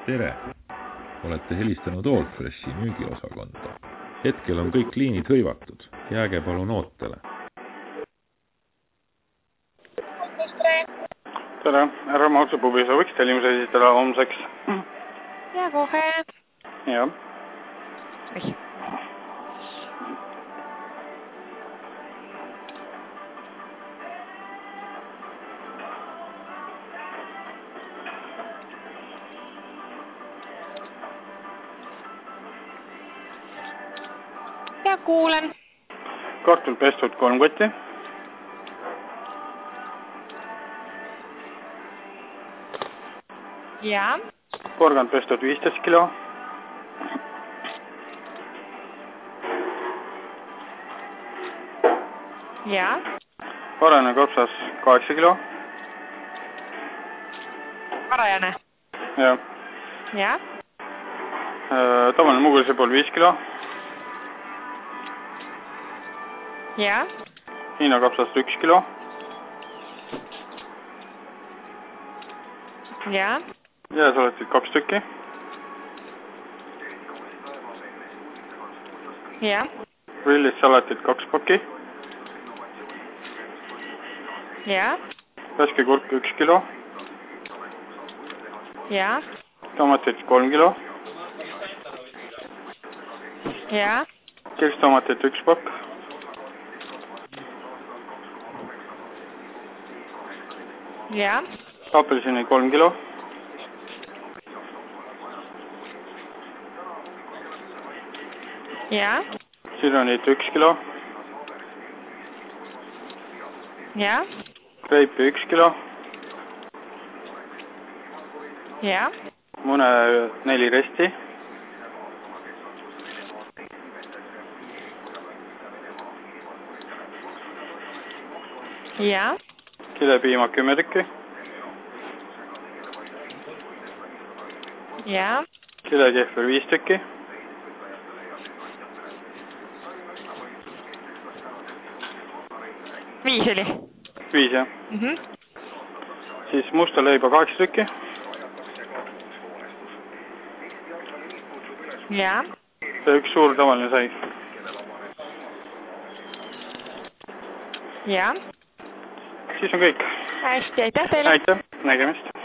Tere! Olete helistanud Allfreshi müügiosakonda. Hetkel on kõik liinid hõivatud. Jääge palun ootele. Tere, härra Maaksepubi, sooviks tellimuse esitada homseks? Ja kohe. Jah. Oi. Ja kuulen. Kartulpestud 3 kotti. Ja. Porgandpestud 15 kilo. Ja. Varajane kopsas 8 kilo. Varajane. Jah. Ja. Tavaline mugulsipul 5 kilo. Ja. Hiina kapsast 1 kilo. Ja. Jääsalatid 2 tükki. Ja. Grillis salatid 2 pakki. Ja. Värskekurk 1 kilo. Ja. Tomatid 3 kilo. Ja. Kirstomatit 1 pakk. Ja. Apelsini 3 kilo. Ja. Sironiit 1 kilo. Ja. Reipi 1 kilo. Ja. Mune 4 resti. Ja. Kilepiima 10 tükki. Ja. Kilekehver 5 tükki. Viis oli. 5, jah. Siis musta leiba 8 tükki. Ja. Ja 1 suur tavaline sai. Ja. Siis on kõik. Hästi, aitäh teile. Aitäh, nägemist.